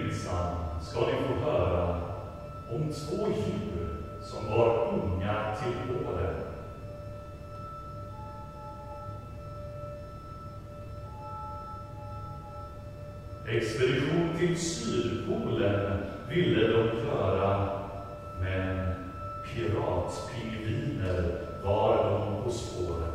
minsann ska ni få höra om 2 djur som var unga till åren. Expedition till Sydpolen ville de göra, men piratpingviner var de på spåren.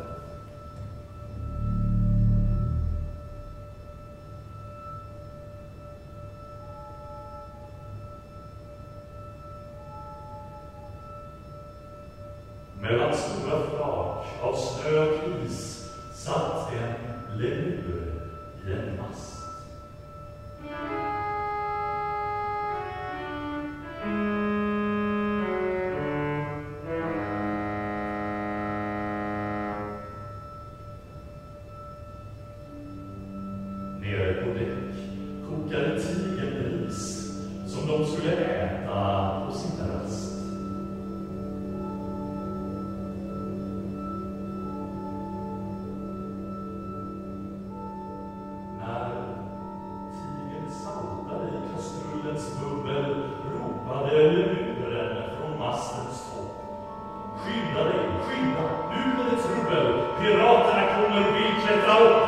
Mellan stora flak av snö och is satt en lemur i en mast. Nere på däck kokade tigern ris som de skulle äta på sin rast. Bubbel ropade lemuren från mastens topp. Skynda dig, skynda, nu är det trubbel. Piraterna kommer och vill klättra upp.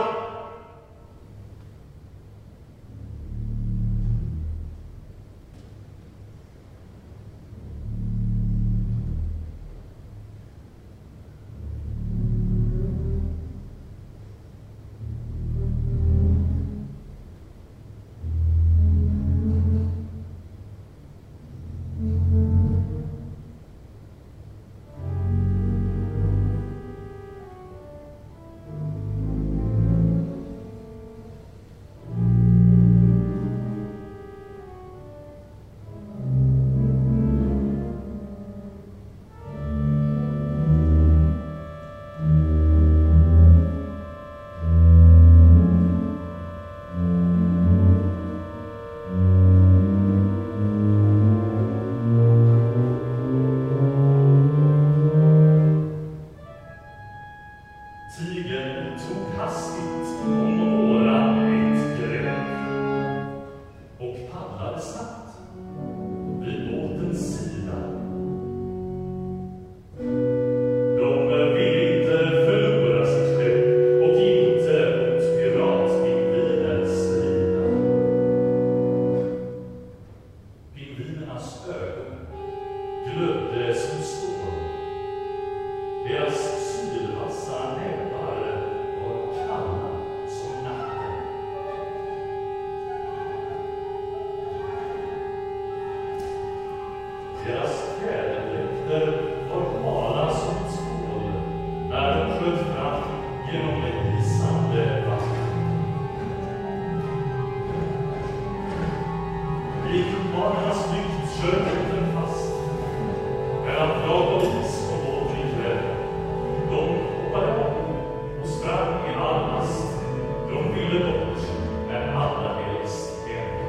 Tigern tog hastigt om åran ett grepp och paddlade snabbt vid båtens sida. De ville inte förlora sitt skepp och inte mot piratpingvinens sida. Pingvinernas ögon glödde som stål. Deras sylvassa näbbar var kalla som natten. Deras fjäderdräkter var hala som ett skål när de sköt fram genom det isande vatten. I kumpanernas flykt kör båten fast mellan flak och is och båten i kväll. De hoppade av och sprang i all hast. De ville bort, men allra helst hem.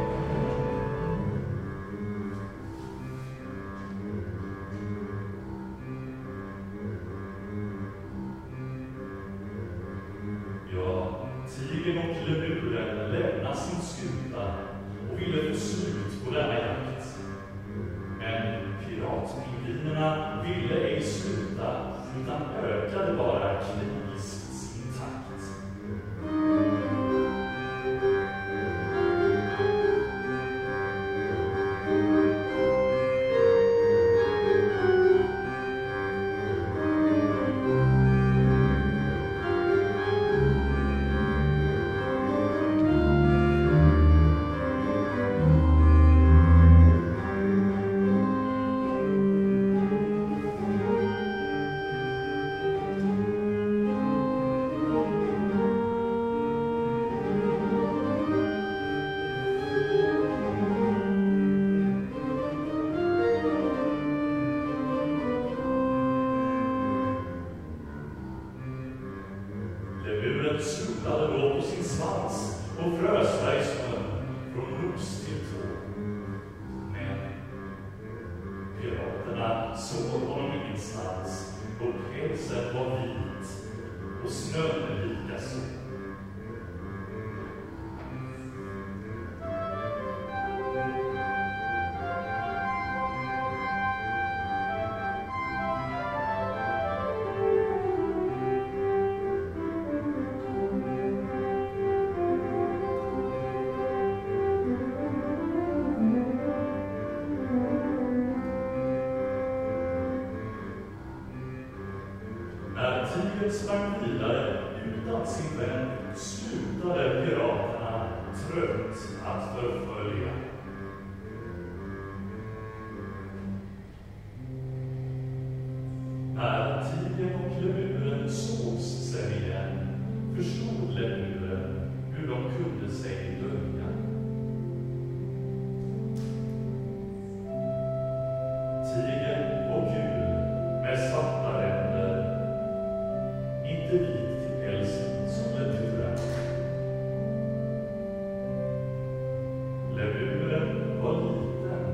Ja, tigern och lemuren lämnade sin skuta och ville få slut på denna jakt. Men piratpingvinerna ville ej sluta, utan ökade bara krigiskt sin takt. Lemuren snurrade då på sin svans och frös där i snön från nos till tå. Men piraterna såg honom ingenstans och pälsen var vit och snön likaså. tigern sprang vidare utan sin vän slutade piraterna trött att förfölja. När tigern och lemuren sågs sen igen förstod lemuren hur de kunde sig dölja. Tigern och gul med svarta ränder, inte vit till pälsen som lemuren. Lemuren var liten,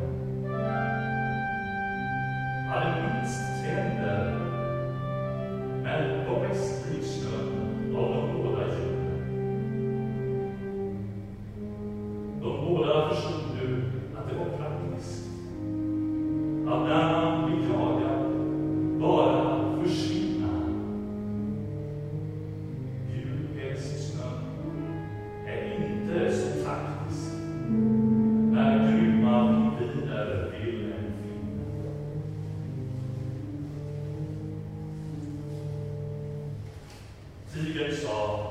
hade minst tänder, men var mest lik snön av de båda djuren. De båda förstod nu att det var praktiskt att när man blir jagad bara försvinna. Julpälssnön är inte så taktisk när grymma pingviner vill en finna. Tigern sa: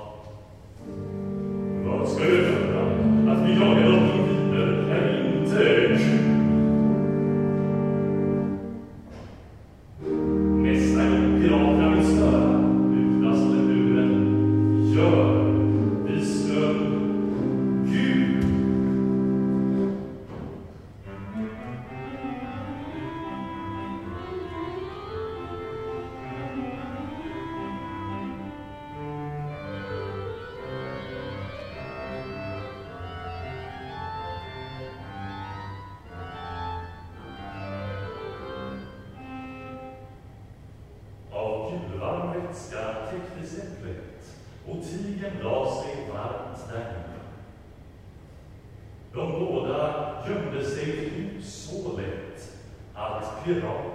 vad ska jag göra? Att vi jagar de pingviner är inte kul. Nästa gång piraterna vill störa, utbrast lemuren, gör vi snön gul. Gulvarm vätska täckte säpplet och tigern la sig varmt där. De båda gömde sig ut så lätt att piraten